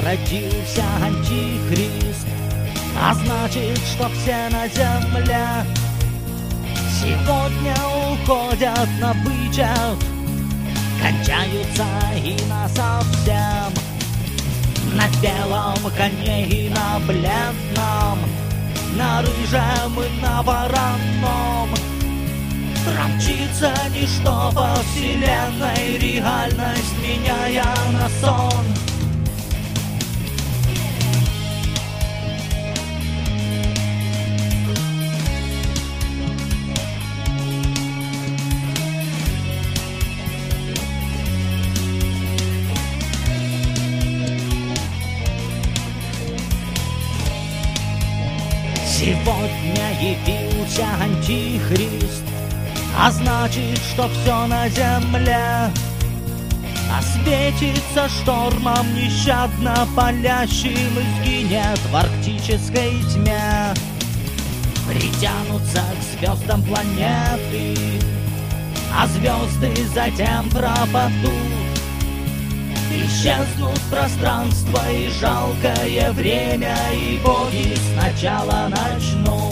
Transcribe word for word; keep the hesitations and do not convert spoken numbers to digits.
родился антихрист, а значит, что все на земле сегодня уходят на вычет, кончаются и насовсем. На белом коне и на бледном, на рыжем и на вороном промчится ничто по вселенной, реальность меняя на сон. Сегодня явился антихрист, а значит, что все на земле осветится штормом нещадно палящим и сгинет в арктической тьме. Притянутся к звездам планеты, а звезды затем пропадут. Исчезнут пространство и жалкое время, и боги сначала начнут.